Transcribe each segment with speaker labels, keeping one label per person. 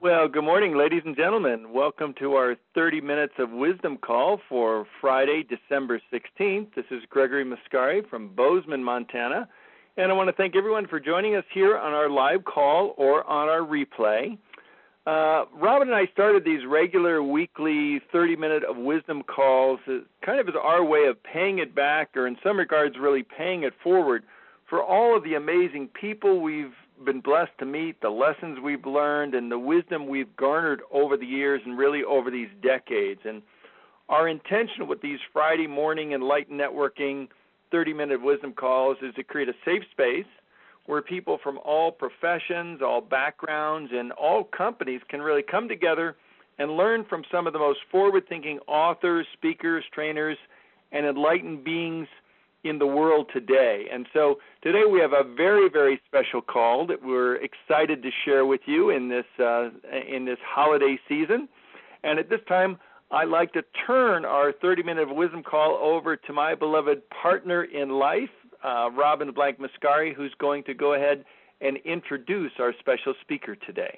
Speaker 1: Well, good morning, ladies and gentlemen. Welcome to our 30 Minutes of Wisdom call for Friday, December 16th. This is Gregory Muscari from Bozeman, Montana, and I want to thank everyone for joining us here on our live call or on our replay. Robin and I started these regular weekly 30-minute of wisdom calls kind of as our way of paying it back, or in some regards really paying it forward, for all of the amazing people we've been blessed to meet, the lessons we've learned, and the wisdom we've garnered over the years and really over these decades. And our intention with these Friday morning enlightened networking 30-minute wisdom calls is to create a safe space where people from all professions, all backgrounds, and all companies can really come together and learn from some of the most forward-thinking authors, speakers, trainers, and enlightened beings in the world today. And so today we have a very, very special call that we're excited to share with you in this holiday season. And at this time, I'd like to turn our 30-minute wisdom call over to my beloved partner in life, Robin Blank Muscari, who's going to go ahead and introduce our special speaker today.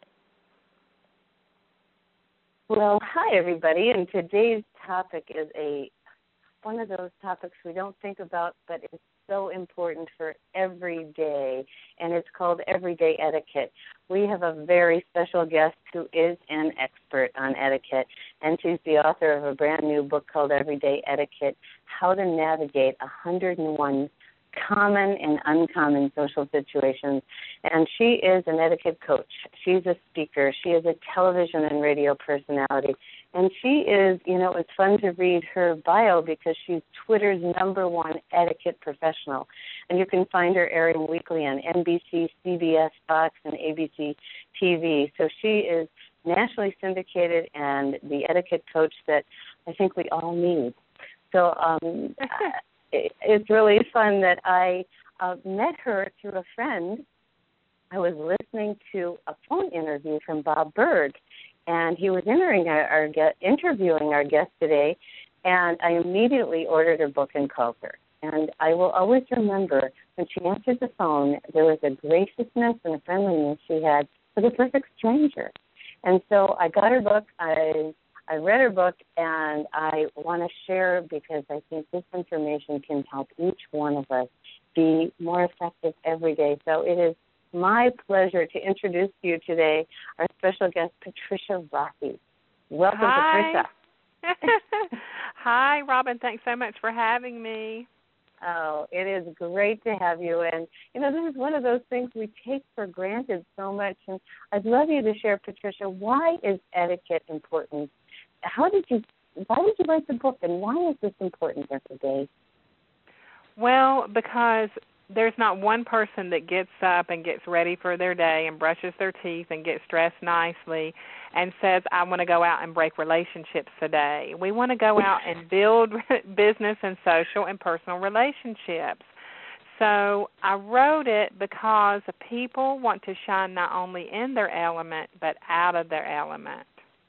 Speaker 2: Well, hi, everybody. And today's topic is one of those topics we don't think about, but it's so important for every day, and it's called everyday etiquette. We have a very special guest who is an expert on etiquette, and she's the author of a brand new book called Everyday Etiquette, How to Navigate 101 Common and Uncommon Social Situations. And she is an etiquette coach. She's a speaker. She is a television and radio personality. And she is, it's fun to read her bio because she's Twitter's #1 etiquette professional. And you can find her airing weekly on NBC, CBS, Fox, and ABC TV. So she is nationally syndicated and the etiquette coach that I think we all need. So it's really fun that I met her through a friend. I was listening to a phone interview from Bob Berg, and he was interviewing our guest today, and I immediately ordered her book and called her. And I will always remember when she answered the phone, there was a graciousness and a friendliness she had for the perfect stranger. And so I got her book, I read her book, and I want to share because I think this information can help each one of us be more effective every day. So it is my pleasure to introduce to you today our special guest, Patricia Rossi. Welcome,
Speaker 3: Hi.
Speaker 2: Patricia.
Speaker 3: Hi, Robin. Thanks so much for having me.
Speaker 2: Oh, it is great to have you. And, this is one of those things we take for granted so much. And I'd love you to share, Patricia, why is etiquette important? Why did you write the book, and why is this important every day?
Speaker 3: Well, because there's not one person that gets up and gets ready for their day and brushes their teeth and gets dressed nicely and says, I want to go out and break relationships today. We want to go out and build business and social and personal relationships. So I wrote it because people want to shine not only in their element but out of their element.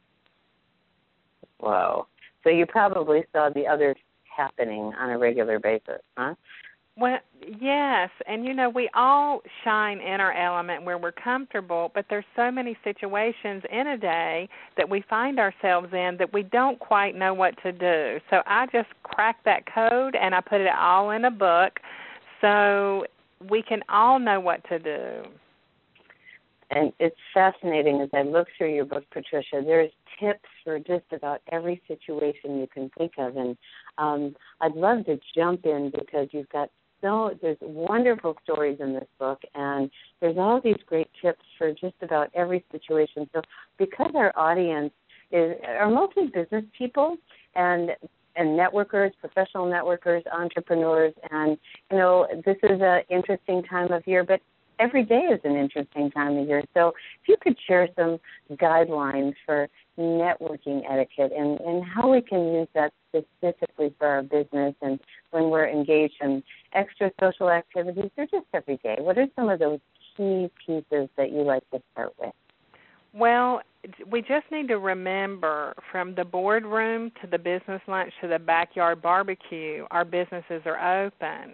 Speaker 2: Wow. So you probably saw the others happening on a regular basis, huh?
Speaker 3: Well, yes, and we all shine in our element where we're comfortable, but there's so many situations in a day that we find ourselves in that we don't quite know what to do. So I just cracked that code and I put it all in a book so we can all know what to do.
Speaker 2: And it's fascinating as I look through your book, Patricia. There's tips for just about every situation you can think of. And I'd love to jump in because there's wonderful stories in this book, and there's all these great tips for just about every situation. So because our audience are mostly business people and networkers, professional networkers, entrepreneurs, and, this is an interesting time of year, but every day is an interesting time of year. So if you could share some guidelines for networking etiquette and how we can use that specifically for our business and when we're engaged in extra social activities or just every day. What are some of those key pieces that you like to start with?
Speaker 3: Well, we just need to remember from the boardroom to the business lunch to the backyard barbecue, our businesses are open.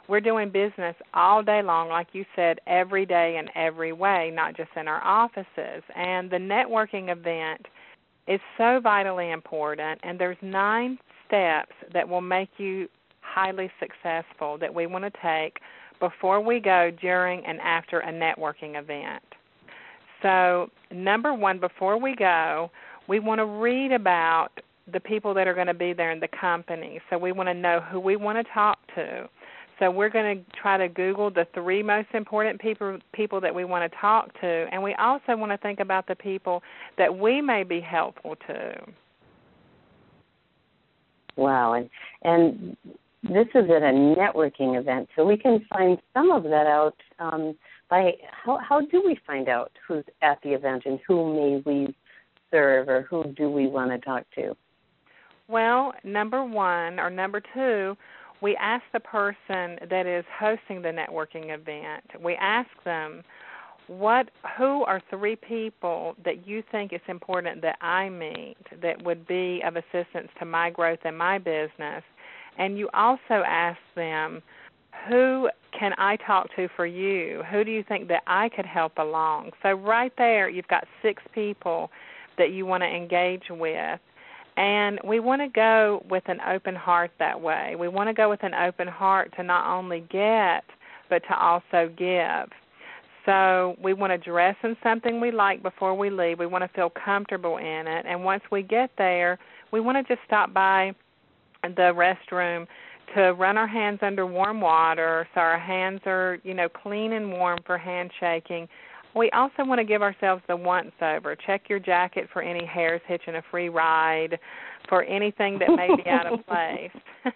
Speaker 3: we're doing business all day long, like you said, every day in every way, not just in our offices. And the networking event is so vitally important, and there's 9 steps that will make you highly successful that we want to take before we go, during, and after a networking event. So, number 1, before we go, we want to read about the people that are going to be there in the company. So we want to know who we want to talk to. So we're going to try to Google the 3 most important people that we want to talk to, and we also want to think about the people that we may be helpful to.
Speaker 2: Wow, and this is at a networking event, so we can find some of that out by how do we find out who's at the event and who may we serve or who do we want to talk to?
Speaker 3: Well, number 1 or number 2, we ask the person that is hosting the networking event, we ask them, who are 3 people that you think it's important that I meet that would be of assistance to my growth and my business? And you also ask them, who can I talk to for you? Who do you think that I could help along? So right there, you've got 6 people that you want to engage with. And we want to go with an open heart that way. We want to go with an open heart to not only get, but to also give. So we want to dress in something we like before we leave. We want to feel comfortable in it. And once we get there, we want to just stop by the restroom to run our hands under warm water so our hands are, clean and warm for handshaking. We also want to give ourselves the once-over. Check your jacket for any hairs hitching a free ride, for anything that may be out of place.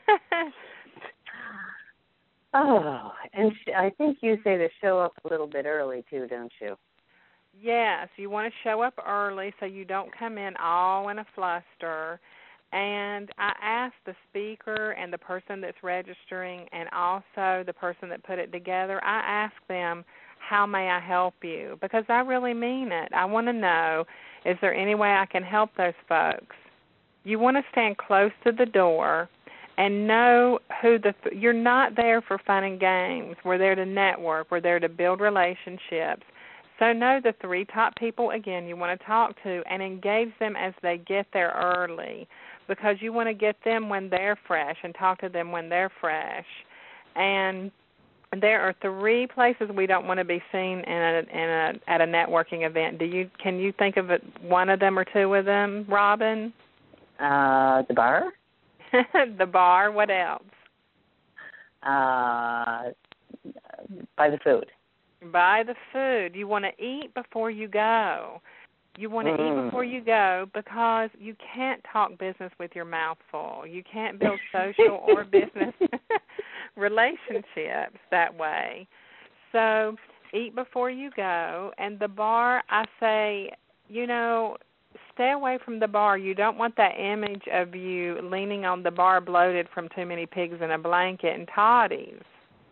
Speaker 2: Oh, and I think you say to show up a little bit early, too, don't you?
Speaker 3: Yes, you want to show up early so you don't come in all in a fluster. And I asked the speaker and the person that's registering and also the person that put it together, I asked them, how may I help you? Because I really mean it. I want to know, is there any way I can help those folks? You want to stand close to the door and know who you're not there for fun and games. We're there to network. We're there to build relationships. So know the 3 top people, again, you want to talk to and engage them as they get there early because you want to get them when they're fresh and talk to them when they're fresh. And there are 3 places we don't want to be seen at a networking event. Can you think of one of them or 2 of them, Robin?
Speaker 2: The bar.
Speaker 3: The bar. What else?
Speaker 2: By the food.
Speaker 3: By the food. You want to eat before you go. You want to eat before you go because you can't talk business with your mouth full. You can't build social or business relationships that way. So eat before you go. And the bar, I say, stay away from the bar. You don't want that image of you leaning on the bar bloated from too many pigs in a blanket and toddies.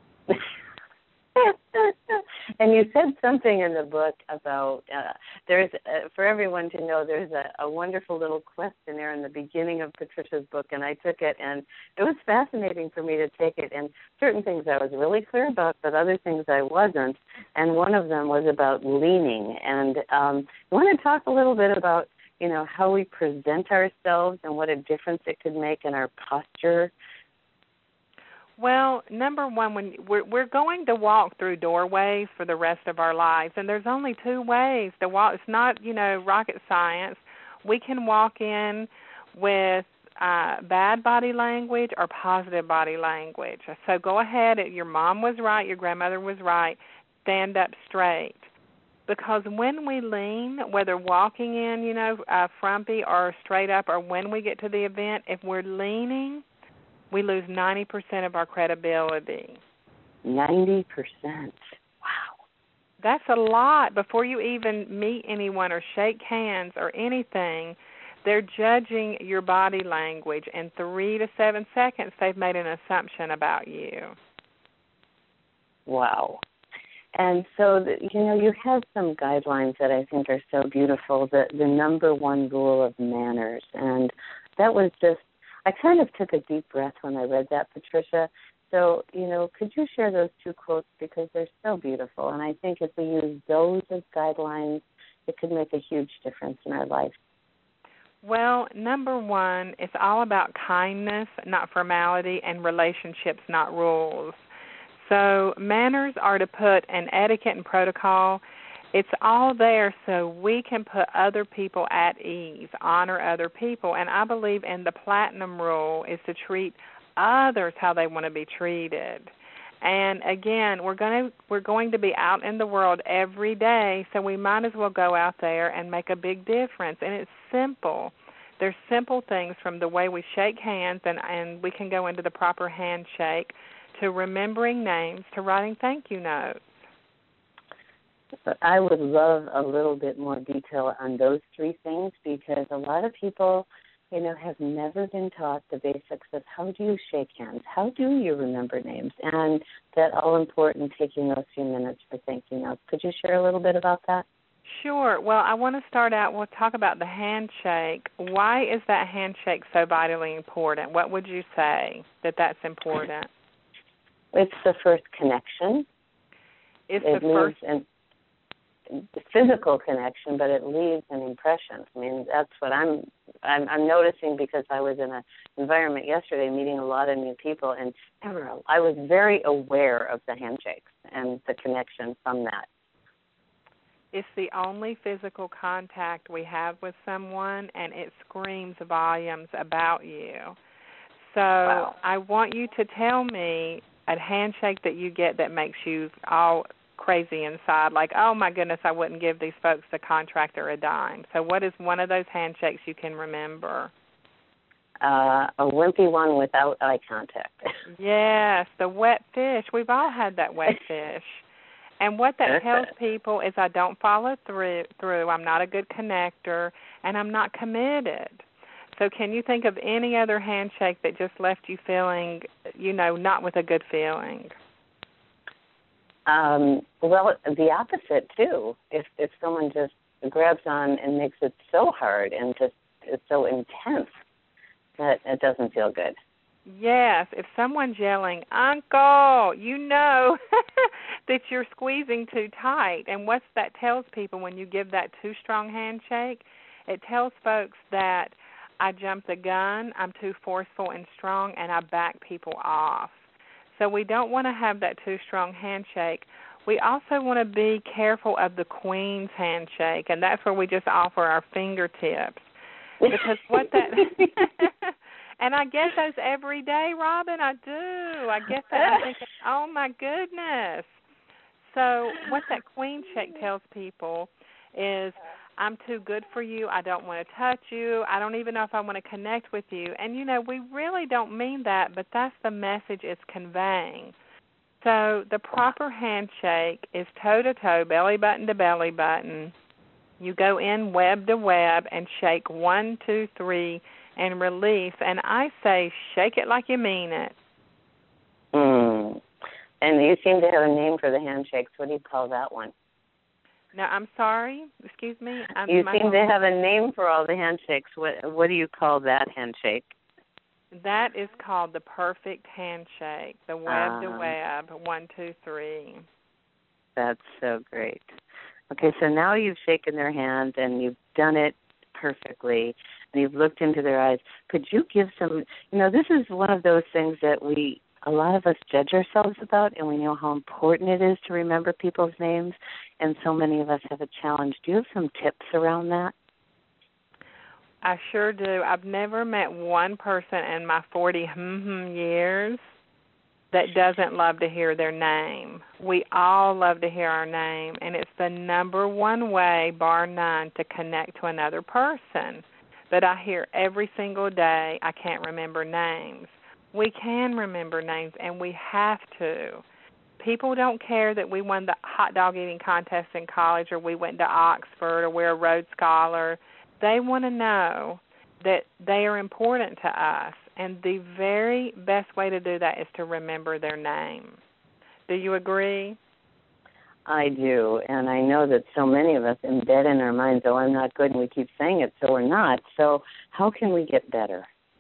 Speaker 2: And you said something in the book about there's for everyone to know there's a wonderful little questionnaire in the beginning of Patricia's book, and I took it, and it was fascinating for me to take it. And certain things I was really clear about, but other things I wasn't. And one of them was about leaning. And I want to talk a little bit about how we present ourselves and what a difference it could make in our posture.
Speaker 3: Well, number 1, when we're going to walk through doorways for the rest of our lives, and there's only 2 ways to walk. It's not, rocket science. We can walk in with bad body language or positive body language. So go ahead. Your mom was right. Your grandmother was right. Stand up straight. Because when we lean, whether walking in, frumpy or straight up, or when we get to the event, if we're leaning, we lose 90% of our credibility.
Speaker 2: 90%. Wow.
Speaker 3: That's a lot. Before you even meet anyone or shake hands or anything, they're judging your body language. In 3 to 7 seconds, they've made an assumption about you.
Speaker 2: Wow. And so, you have some guidelines that I think are so beautiful, the number 1 rule of manners. And that was just, I kind of took a deep breath when I read that, Patricia, So, could you share those two quotes because they're so beautiful, and I think if we use those as guidelines, it could make a huge difference in our life.
Speaker 3: Well, number one, it's all about kindness, not formality, and relationships, not rules. So manners are to put an etiquette and protocol. It's all there so we can put other people at ease, honor other people. And I believe in the platinum rule is to treat others how they want to be treated. And again, we're going to be out in the world every day, so we might as well go out there and make a big difference. And it's simple. There's simple things from the way we shake hands, and we can go into the proper handshake, to remembering names, to writing thank you notes.
Speaker 2: I would love a little bit more detail on those three things because a lot of people, have never been taught the basics of how do you shake hands, how do you remember names, and that all-important taking those few minutes for thank you notes. Could you share a little bit about that?
Speaker 3: Sure. Well, I want to start out, we'll talk about the handshake. Why is that handshake so vitally important? What would you say that's important?
Speaker 2: It's the first connection.
Speaker 3: It's the first
Speaker 2: physical connection, but it leaves an impression. I mean, that's what I'm noticing because I was in an environment yesterday meeting a lot of new people, and I was very aware of the handshakes and the connection from that.
Speaker 3: It's the only physical contact we have with someone, and it screams volumes about you. So wow. I want you to tell me a handshake that you get that makes you all crazy inside, like, oh, my goodness, I wouldn't give these folks, the contractor, a dime. So what is one of those handshakes you can remember?
Speaker 2: A wimpy one without eye contact.
Speaker 3: Yes, the wet fish. We've all had that wet fish. And what that tells people is I don't follow through, I'm not a good connector, and I'm not committed. So can you think of any other handshake that just left you feeling, not with a good feeling?
Speaker 2: Well, the opposite, too. If someone just grabs on and makes it so hard and just is so intense that it doesn't feel good.
Speaker 3: Yes, if someone's yelling, Uncle, that you're squeezing too tight. And what that tells people when you give that too strong handshake, it tells folks that I jump the gun, I'm too forceful and strong, and I back people off. So we don't want to have that too strong handshake. We also want to be careful of the Queen's handshake, and that's where we just offer our fingertips. Because what that... And I get those every day, Robin. I do. I get that. I'm thinking, oh, my goodness. So what that Queen shake tells people is, I'm too good for you. I don't want to touch you. I don't even know if I want to connect with you. And, we really don't mean that, but that's the message it's conveying. So the proper handshake is toe-to-toe, belly button to belly button. You go in web to web and shake 1, 2, 3, and release. And I say shake it like you mean it.
Speaker 2: And you seem to have a name for the handshakes. What do you call that one?
Speaker 3: No, I'm sorry. Excuse me.
Speaker 2: You seem to have a name for all the handshakes. What do you call that handshake?
Speaker 3: That is called the perfect handshake, the web to web, 1, 2, 3.
Speaker 2: That's so great. Okay, so now you've shaken their hand and you've done it perfectly, and you've looked into their eyes. Could you give some, this is one of those things that a lot of us judge ourselves about, and we know how important it is to remember people's names, and so many of us have a challenge. Do you have some tips around that?
Speaker 3: I sure do. I've never met one person in my 40 years that doesn't love to hear their name. We all love to hear our name, and it's the number one way, bar none, to connect to another person. But I hear every single day, I can't remember names. We can remember names, and we have to. People don't care that we won the hot dog eating contest in college, or we went to Oxford, or we're a Rhodes Scholar. They want to know that they are important to us, and the very best way to do that is to remember their name. Do you agree?
Speaker 2: I do, and I know that so many of us embed in our minds, oh, I'm not good, and we keep saying it, so we're not. So how can we get better?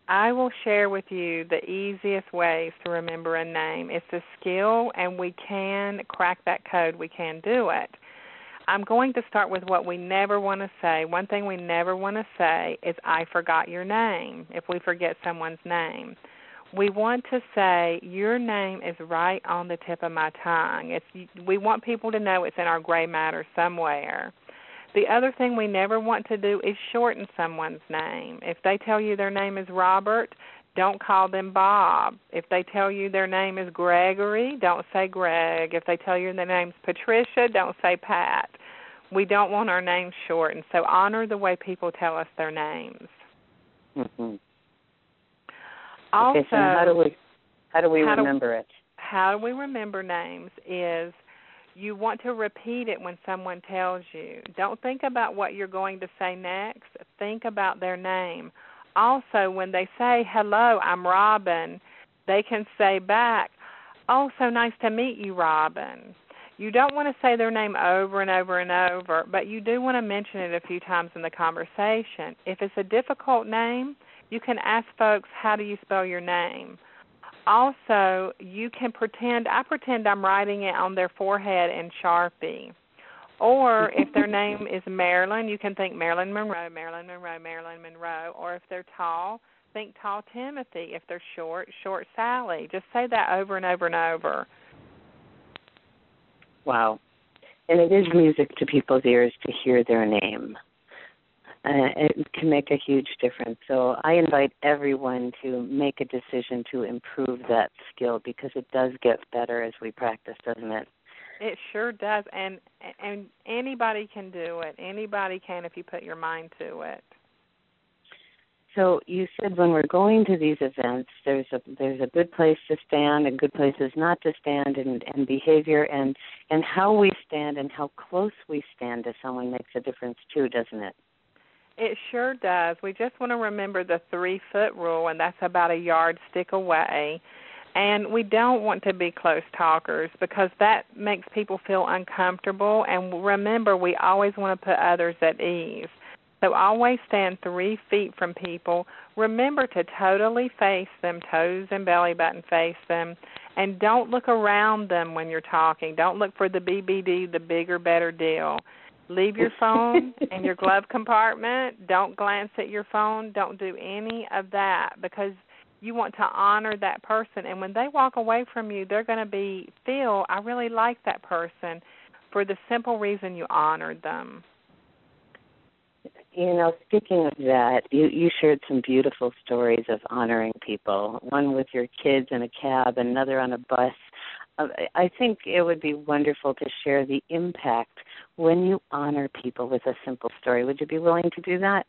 Speaker 3: I will share with you the easiest ways to remember a name. It's a skill, and we can crack that code. We can do it. I'm going to start with what we never want to say. One thing we never want to say is, I forgot your name, if we forget someone's name. We want to say, your name is right on the tip of my tongue. We want people to know it's in our gray matter somewhere. The other thing we never want to do is shorten someone's name. If they tell you their name is Robert, don't call them Bob. If they tell you their name is Gregory, don't say Greg. If they tell you their name's Patricia, don't say Pat. We don't want our names shortened, so honor the way people tell us their names.
Speaker 2: Mm-hmm.
Speaker 3: Also,
Speaker 2: okay, so how do we remember it?
Speaker 3: How we remember names is you want to repeat it when someone tells you. Don't think about what you're going to say next. Think about their name. Also, when they say, hello, I'm Robin, they can say back, oh, so nice to meet you, Robin. You don't want to say their name over and over and over, but you do want to mention it a few times in the conversation. If it's a difficult name, you can ask folks, how do you spell your name? Also, you can pretend I'm writing it on their forehead in Sharpie. Or if their name is Marilyn, you can think Marilyn Monroe, Marilyn Monroe, Marilyn Monroe. Or if they're tall, think Tall Timothy. If they're short, Short Sally. Just say that over and over and over.
Speaker 2: Wow. And it is music to people's ears to hear their name. It can make a huge difference. So I invite everyone to make a decision to improve that skill, because it does get better as we practice, doesn't it?
Speaker 3: It sure does, and anybody can do it. Anybody can if you put your mind to it.
Speaker 2: So you said when we're going to these events, there's a good place to stand and good places not to stand, and behavior and how we stand and how close we stand to someone makes a difference too, doesn't it?
Speaker 3: It sure does. We just want to remember the 3-foot rule, and that's about a yardstick away. And we don't want to be close talkers, because that makes people feel uncomfortable. And remember, we always want to put others at ease. So always stand 3 feet from people. Remember to totally face them, toes and belly button face them. And don't look around them when you're talking. Don't look for the BBD, the bigger, better deal. Leave your phone in your glove compartment. Don't glance at your phone. Don't do any of that, because you want to honor that person. And when they walk away from you, they're going to feel, I really like that person, for the simple reason you honored them.
Speaker 2: You know, speaking of that, you shared some beautiful stories of honoring people, one with your kids in a cab, another on a bus. I think it would be wonderful to share the impact when you honor people with a simple story. Would you be willing to do that?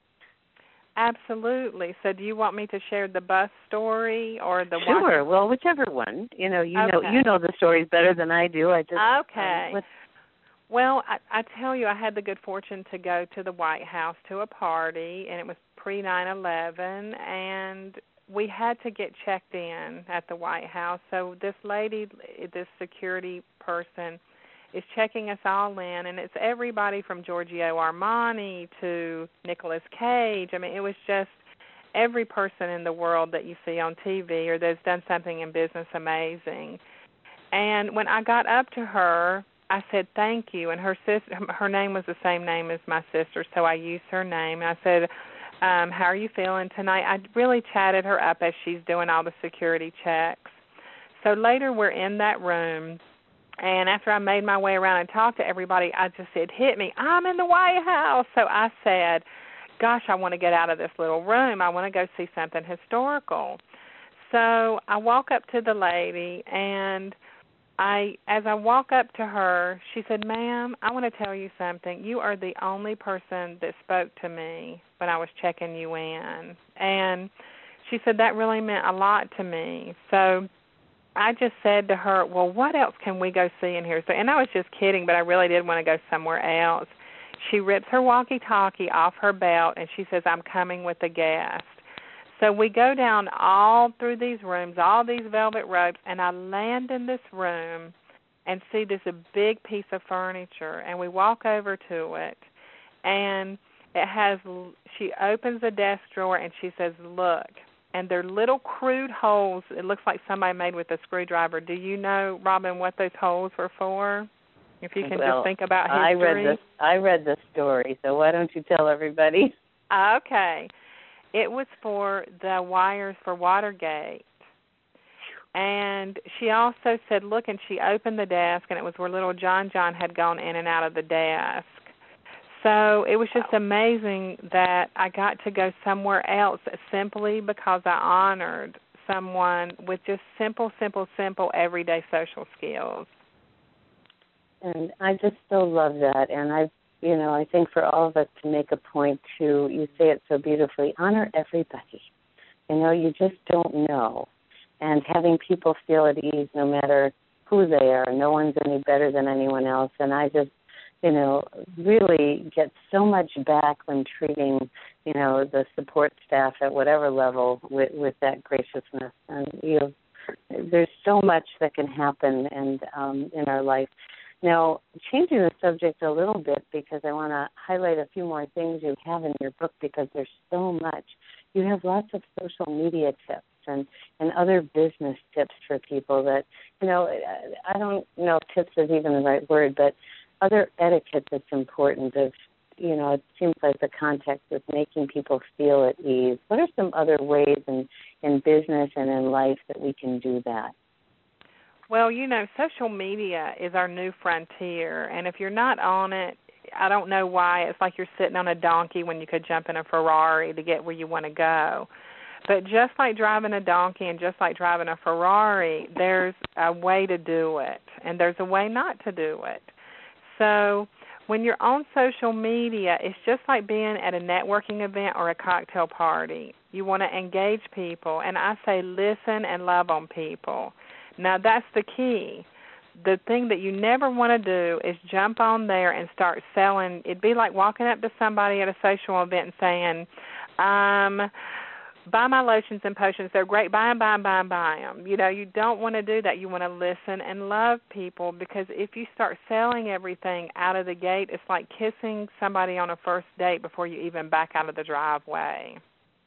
Speaker 3: Absolutely. So do you want me to share the bus story or the one?
Speaker 2: Sure. Well, whichever one. You know the stories better than I do.
Speaker 3: Okay. Well, I tell you, I had the good fortune to go to the White House to a party, and it was pre-9/11, and we had to get checked in at the White House. So this lady, this security person, is checking us all in, and it's everybody from Giorgio Armani to Nicolas Cage. I mean, it was just every person in the world that you see on TV or that's done something in business amazing. And when I got up to her, I said, thank you. And her name was the same name as my sister, so I used her name. And I said, how are you feeling tonight? I really chatted her up as she's doing all the security checks. So later we're in that room, and after I made my way around and talked to everybody, it hit me, I'm in the White House. So I said, gosh, I want to get out of this little room. I want to go see something historical. So I walk up to the lady, and as I walk up to her, she said, ma'am, I want to tell you something. You are the only person that spoke to me when I was checking you in. And she said that really meant a lot to me. So I just said to her, well, what else can we go see in here? So, and I was just kidding, but I really did want to go somewhere else. She rips her walkie-talkie off her belt, and she says, I'm coming with a guest. So we go down all through these rooms, all these velvet ropes, and I land in this room and see this big piece of furniture, and we walk over to it, and she opens a desk drawer, and she says, look, and they're little crude holes. It looks like somebody made with a screwdriver. Do you know, Robin, what those holes were for? If you can just think about history.
Speaker 2: I read the story, so why don't you tell everybody?
Speaker 3: Okay. It was for the wires for Watergate. And she also said, look, and she opened the desk, and it was where little John had gone in and out of the desk. So it was just amazing that I got to go somewhere else simply because I honored someone with just simple everyday social skills.
Speaker 2: And I just so love that. And I think for all of us to make a point to, you say it so beautifully, honor everybody. You just don't know. And having people feel at ease no matter who they are. No one's any better than anyone else. And I just, really get so much back when treating, the support staff at whatever level with that graciousness. And, there's so much that can happen and in our life. Now, changing the subject a little bit because I want to highlight a few more things you have in your book because there's so much. You have lots of social media tips and other business tips for people that, I don't know if tips is even the right word, but other etiquette that's important of, it seems like the context is making people feel at ease. What are some other ways in business and in life that we can do that?
Speaker 3: Well, social media is our new frontier, and if you're not on it, I don't know why. It's like you're sitting on a donkey when you could jump in a Ferrari to get where you want to go. But just like driving a donkey and just like driving a Ferrari, there's a way to do it, and there's a way not to do it. So when you're on social media, it's just like being at a networking event or a cocktail party. You want to engage people, and I say listen and love on people. Now, that's the key. The thing that you never want to do is jump on there and start selling. It'd be like walking up to somebody at a social event and saying, buy my lotions and potions. They're great. Buy them. You don't want to do that. You want to listen and love people because if you start selling everything out of the gate, it's like kissing somebody on a first date before you even back out of the driveway.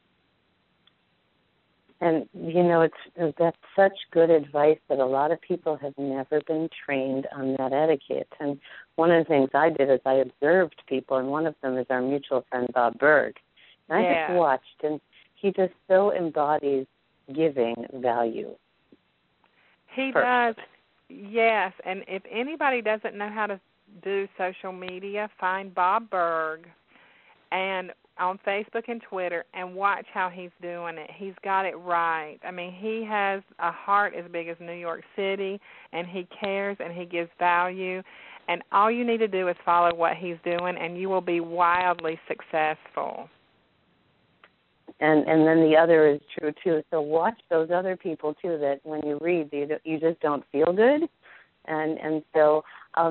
Speaker 2: And, that's such good advice that a lot of people have never been trained on that etiquette. And one of the things I did is I observed people, and one of them is our mutual friend, Bob Berg. And I just watched, and he just so embodies giving value.
Speaker 3: He does, yes. And if anybody doesn't know how to do social media, find Bob Berg and on Facebook and Twitter and watch how he's doing it. He's got it right. I mean, he has a heart as big as New York City, and he cares and he gives value. And all you need to do is follow what he's doing, and you will be wildly successful.
Speaker 2: And then the other is true, too. So watch those other people, too, that when you read, you just don't feel good. And so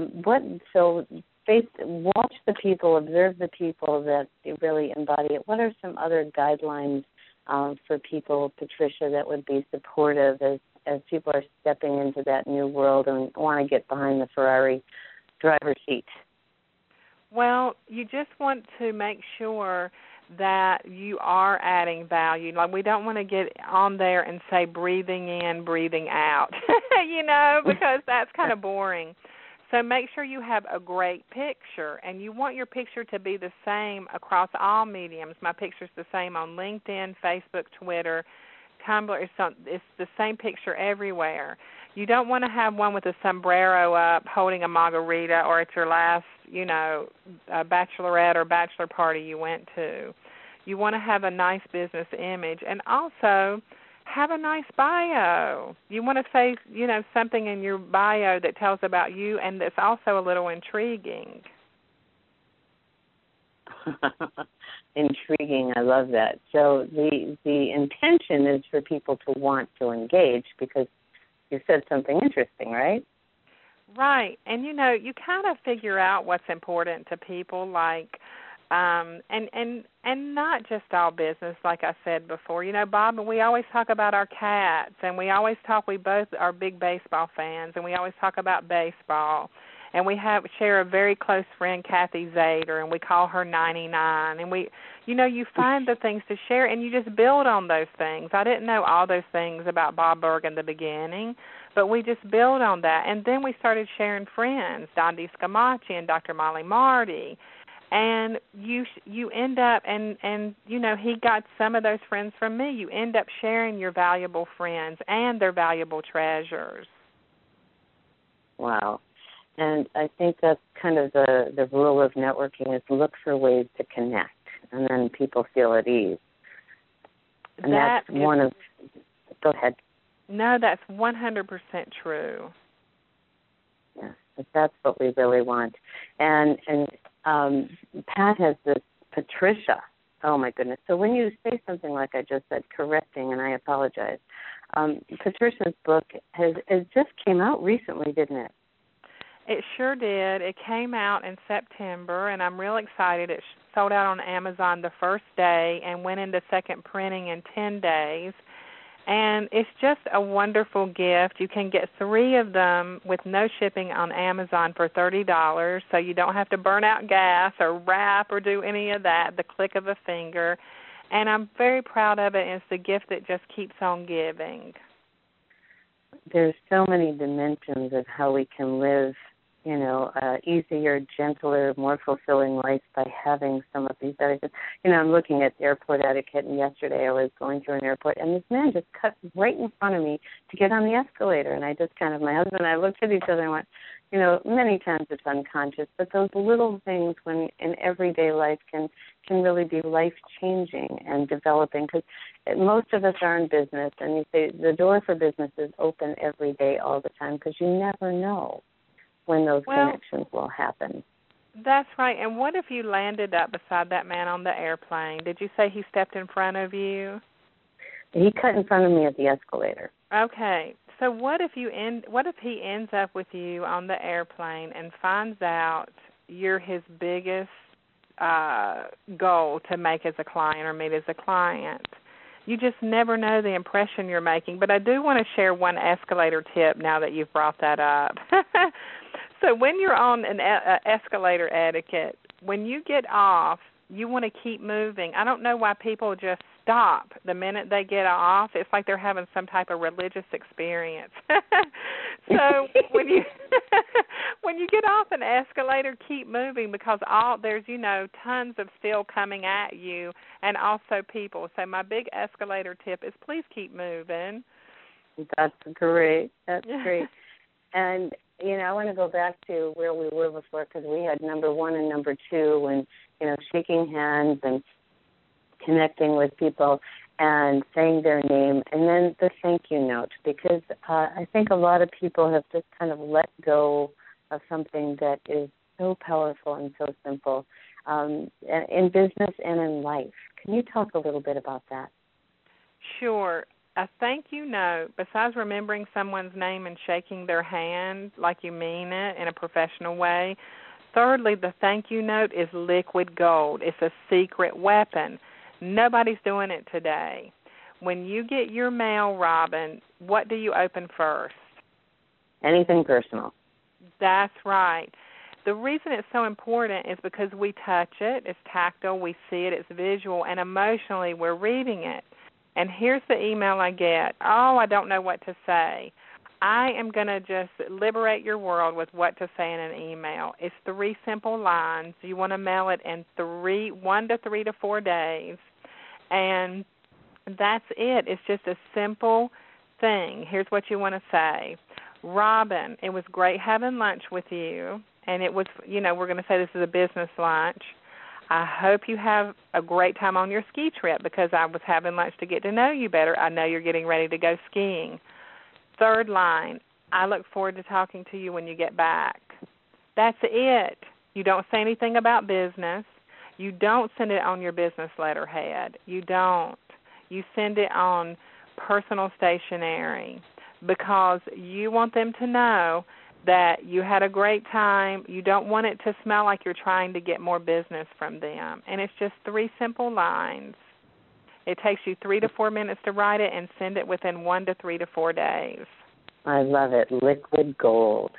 Speaker 2: watch the people, observe the people that really embody it. What are some other guidelines for people, Patricia, that would be supportive as people are stepping into that new world and want to get behind the Ferrari driver's seat?
Speaker 3: Well, you just want to make sure that you are adding value. Like, we don't want to get on there and say breathing in, breathing out, because that's kind of boring. So make sure you have a great picture, and you want your picture to be the same across all mediums. My picture's the same on LinkedIn, Facebook, Twitter, Tumblr. It's the same picture everywhere. You don't want to have one with a sombrero up holding a margarita or it's your last, bachelorette or bachelor party you went to. You want to have a nice business image, and also have a nice bio. You want to say, something in your bio that tells about you and that's also a little intriguing.
Speaker 2: Intriguing, I love that. So the intention is for people to want to engage because you said something interesting, right?
Speaker 3: Right. And, you kind of figure out what's important to people, like, and not just all business, like I said before. Bob, we always talk about our cats, and we both are big baseball fans, and we always talk about baseball. And we share a very close friend, Kathy Zader, and we call her 99. And you find the things to share, and you just build on those things. I didn't know all those things about Bob Berg in the beginning, but we just build on that. And then we started sharing friends, Dondi Scamacci and Dr. Molly Marty. And you end up, and he got some of those friends from me. You end up sharing your valuable friends and their valuable treasures.
Speaker 2: Wow. And I think that's kind of the rule of networking is look for ways to connect, and then people feel at ease. And that's one of – go ahead.
Speaker 3: No, that's 100% true.
Speaker 2: Yeah, that's what we really want. And Pat has this Patricia. Oh, my goodness. So when you say something like I just said, correcting, and I apologize, Patricia's book it just came out recently, didn't it?
Speaker 3: It sure did. It came out in September, and I'm real excited. It sold out on Amazon the first day and went into second printing in 10 days. And it's just a wonderful gift. You can get 3 of them with no shipping on Amazon for $30, so you don't have to burn out gas or wrap or do any of that, the click of a finger. And I'm very proud of it. It's the gift that just keeps on giving.
Speaker 2: There's so many dimensions of how we can live, easier, gentler, more fulfilling life by having some of these etiquettes. I'm looking at airport etiquette, and yesterday I was going through an airport, and this man just cut right in front of me to get on the escalator, and I just my husband and I looked at each other and went, many times it's unconscious, but those little things when in everyday life can really be life-changing and developing, because most of us are in business, and you say the door for business is open every day all the time, because you never know when those connections will happen.
Speaker 3: That's right. And what if you landed up beside that man on the airplane? Did you say he stepped in front of you?
Speaker 2: He cut in front of me at the escalator.
Speaker 3: Okay. So what if he ends up with you on the airplane and finds out you're his biggest goal to make as a client or meet as a client? You just never know the impression you're making. But I do want to share one escalator tip now that you've brought that up. So when you're on an escalator etiquette, when you get off, you want to keep moving. I don't know why people just stop the minute they get off. It's like they're having some type of religious experience. So when you get off an escalator, keep moving, because there's tons of steel coming at you, and also people. So my big escalator tip is please keep moving.
Speaker 2: That's great. That's great. And I want to go back to where we were before, because we had number 1 and number 2, and shaking hands and connecting with people and saying their name, and then the thank you note, because I think a lot of people have just kind of let go of something that is so powerful and so simple in business and in life. Can you talk a little bit about that?
Speaker 3: Sure. A thank you note, besides remembering someone's name and shaking their hand like you mean it in a professional way, thirdly, the thank you note is liquid gold. It's a secret weapon. Nobody's doing it today. When you get your mail, Robin, what do you open first?
Speaker 2: Anything personal.
Speaker 3: That's right. The reason it's so important is because we touch it. It's tactile. We see it. It's visual. And emotionally, we're reading it. And here's the email I get. Oh, I don't know what to say. I am going to just liberate your world with what to say in an email. It's 3 simple lines. You want to mail it in 1 to 3 to 4 days. And that's it. It's just a simple thing. Here's what you want to say. Robin, it was great having lunch with you. And it was, we're going to say this is a business lunch. I hope you have a great time on your ski trip, because I was having lunch to get to know you better. I know you're getting ready to go skiing. Third line, I look forward to talking to you when you get back. That's it. You don't say anything about business. You don't send it on your business letterhead. You don't. You send it on personal stationery, because you want them to know that you had a great time. You don't want it to smell like you're trying to get more business from them. And it's just 3 simple lines. It takes you 3 to 4 minutes to write it, and send it within 1 to 3 to 4 days.
Speaker 2: I love it. Liquid gold.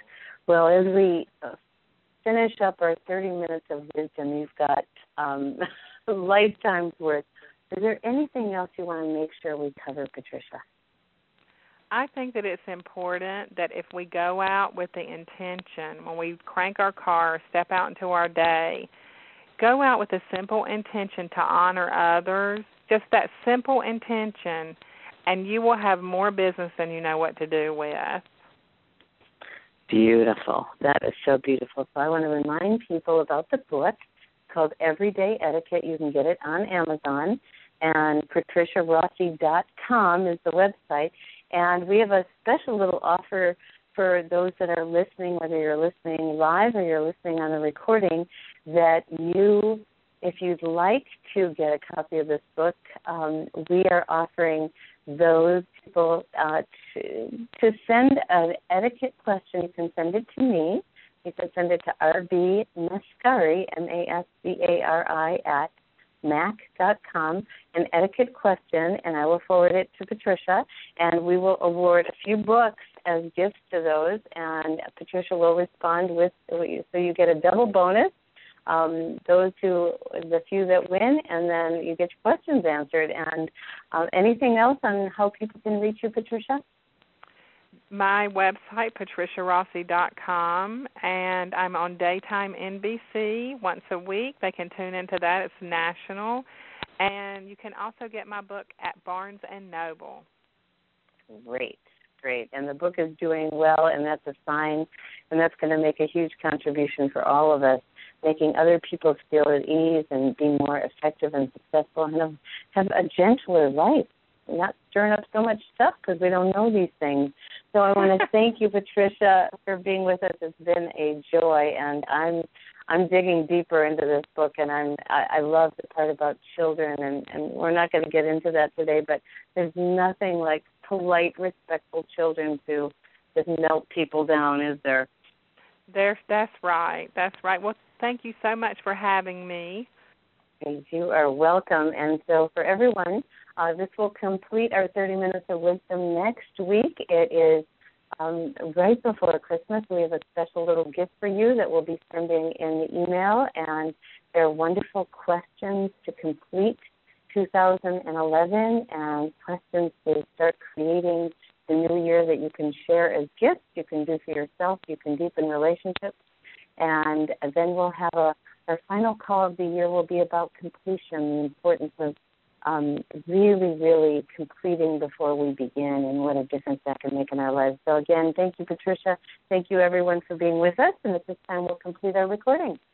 Speaker 2: Well, as we finish up our 30 minutes of wisdom, you've got lifetime's worth. Is there anything else you want to make sure we cover, Patricia?
Speaker 3: I think that it's important that if we go out with the intention, when we crank our car, step out into our day, go out with a simple intention to honor others, just that simple intention, and you will have more business than you know what to do with.
Speaker 2: Beautiful. That is so beautiful. So I want to remind people about the book called Everyday Etiquette. You can get it on Amazon, and patriciarossi.com is the website. And we have a special little offer for those that are listening, whether you're listening live or you're listening on the recording, that you, if you'd like to get a copy of this book, we are offering those people to send an etiquette question. You can send it to me. You can send it to R.B. Mascari, Mascari, at mac.com, an etiquette question, and I will forward it to Patricia, and we will award a few books as gifts to those, and Patricia will respond with, so you get a double bonus, those who, the few that win, and then you get your questions answered. And anything else on how people can reach you, Patricia?
Speaker 3: My website, patriciarossi.com, and I'm on Daytime NBC once a week. They can tune into that. It's national. And you can also get my book at Barnes & Noble.
Speaker 2: Great. And the book is doing well, and that's a sign, and that's going to make a huge contribution for all of us, making other people feel at ease and be more effective and successful and have a gentler life, not stirring up so much stuff because we don't know these things. So I want to thank you, Patricia, for being with us. It's been a joy, and I'm digging deeper into this book, and I love the part about children, and we're not going to get into that today, but there's nothing like polite, respectful children to just melt people down, is there?
Speaker 3: That's right. Well, thank you so much for having me.
Speaker 2: You are welcome. And so for everyone, this will complete our 30 Minutes of Wisdom next week. It is right before Christmas. We have a special little gift for you that we'll be sending in the email, and they're wonderful questions to complete 2011 and questions to start creating the new year that you can share as gifts, you can do for yourself, you can deepen relationships. And then we'll have our final call of the year will be about completion, the importance of really, really completing before we begin and what a difference that can make in our lives. So again, thank you, Patricia. Thank you, everyone, for being with us. And at this time, we'll complete our recording.